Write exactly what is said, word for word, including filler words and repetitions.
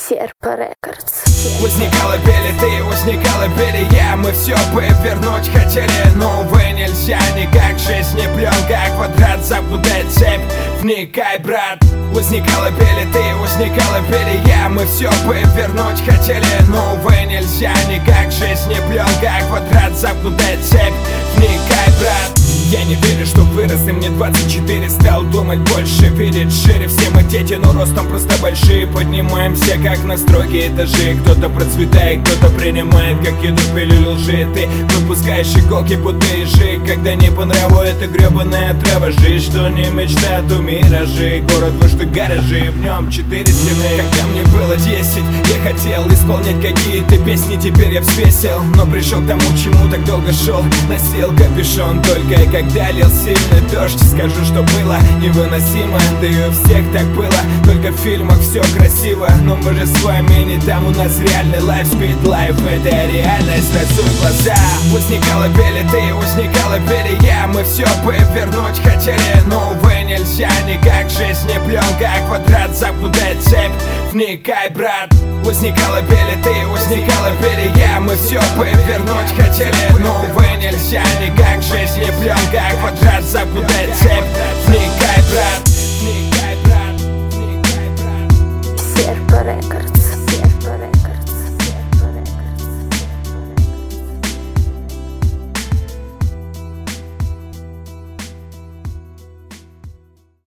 Серпа Рекордс. Возникала пели ты, возникала пели я. Мы все повернуть хотели, но увы нельзя никак. Жизнь не пленка, квадрат, замкнутая цепь. Вникай, брат. Возникала пели ты, возникала пели я. Мы все повернуть хотели, но увы нельзя никак. Жизнь не пленка, квадрат, замкнутая цепь. Вникай, брат. Я не верю, что вырос, и мне двадцать четыре. Стал думать больше, видеть шире. Все мы дети, но ростом просто большие. Поднимаемся, как на строгие этажи. Кто-то процветает, кто-то принимает, как еду пилюлю лжи. Ты выпускаешь иголки, будто ежи. Когда не по нраву эта гребаная трава. Жизнь, что не мечта, то миражи. Город, во что гаражи, в нем четыре стены. Когда мне было десять, я хотел исполнять какие-то песни. Теперь я взвесил, но пришел к тому, чему так долго шел. Носил капюшон только и когда лил сильный дождь. Скажу, что было невыносимо, да и у всех так было. Только в фильмах все красиво, но мы же с вами не там. У нас реальный лайф, спид лайф, это реальность, разуй глаза. Возникала пели ты, возникала пели я. Мы все повернуть хотели, но увы нельзя никак. Жизнь не пленка, квадрат, замкнутая цепь. Вникай, брат. Возникала пели ты, возникала пели я. Мы все повернуть хотели, но увы нельзя никак. Жизнь не пленка, квадрат, замкнутая цепь. Вникай, брат. Вникай, брат. Вникай, брат. Серпа Рекордс.